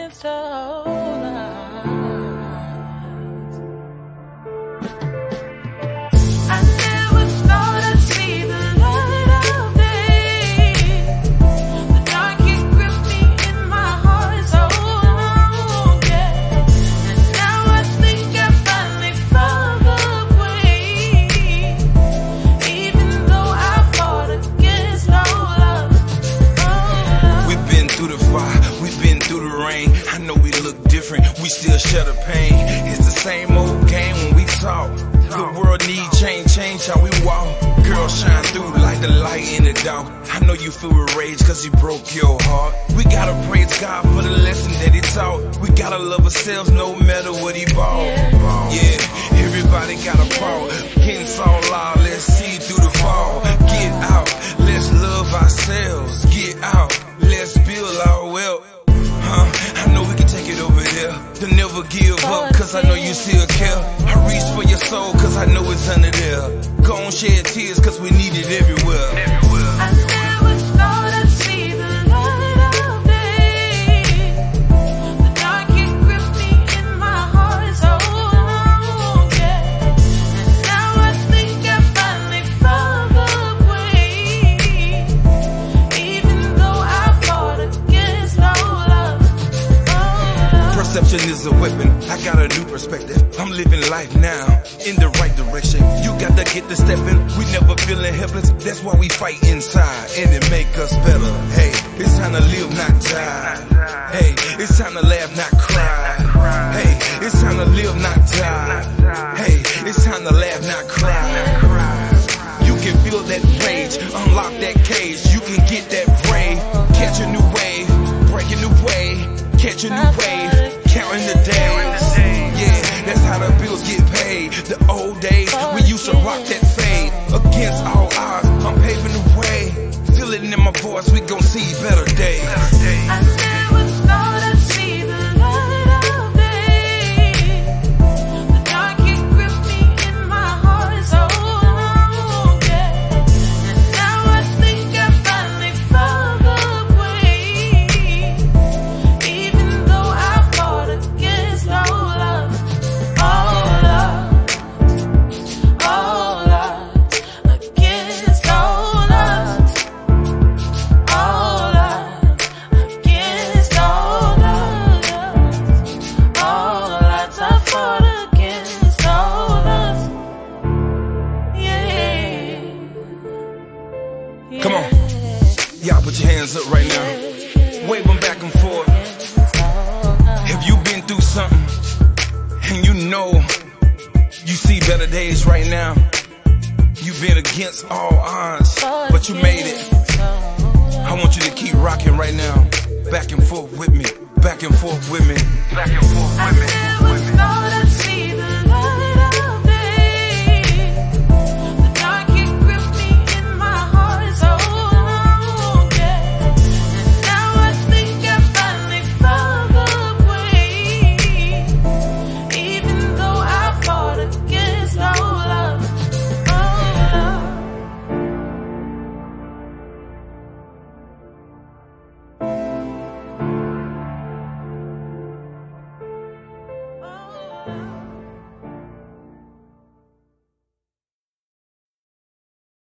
against all odds. I never thought I'd see the light of day. The dark it gripped me in my heart so long, yeah. And now I think I finally found the way. Even though I fought against all odds. We've been through the fire, we've been through the rain. I know we look different, we still share the pain. It's the same old game when we talk. The world need change, change how we walk. Girl, shine through like the light in the dark. I know you feel with rage cause he broke your heart. We gotta praise God for the lesson that he taught. We gotta love ourselves no matter what he bought. Yeah, everybody got a fault. Against all law, let's see through the fall. Get out, let's love ourselves. Get out, let's build our wealth. I know we can take it over there. To never give up, cause I know you still care. I reach for your soul, cause I know it's under there. Go on, shed tears, cause we need it everywhere. I never thought I'd see the light of day. The dark it gripped me in my heart so long, yeah. And now I think I finally found the way. Even though I fought against all odds. Perception is a weapon, I got a new perspective. I'm living life now, in the right direction. You got to get the stepping, we never feeling helpless. That's why we fight inside, and it make us better. Hey, it's time to live, not die. Hey, it's time to laugh, not cry. Hey, it's time to live, not die. Hey, it's time to laugh, not cry. You can feel that rage, unlock that cage. You can get that brave, catch a new wave, break a new way, catch a new wave, counting the days. Yeah, that's how the bills get paid. The old days, we used to rock that fade. Against all odds, I'm paving the way. Feel it in my voice, we gon' see better days. I never thought I'd see the light of day. The dark it gripped me in my heart so long, yeah. And now I think I finally found the way. Even though I fought against all odds, all odds, all odds, against all odds, all odds, against all odds, all odds. I fought against all odds, yeah. Come on, y'all put your hands up right now. Wave them back and forth. Have you been through something and you know you see better days right now? You've been against all odds, but you made it. I want you to keep rocking right now. Back and forth with me, back and forth with me, back and forth with me.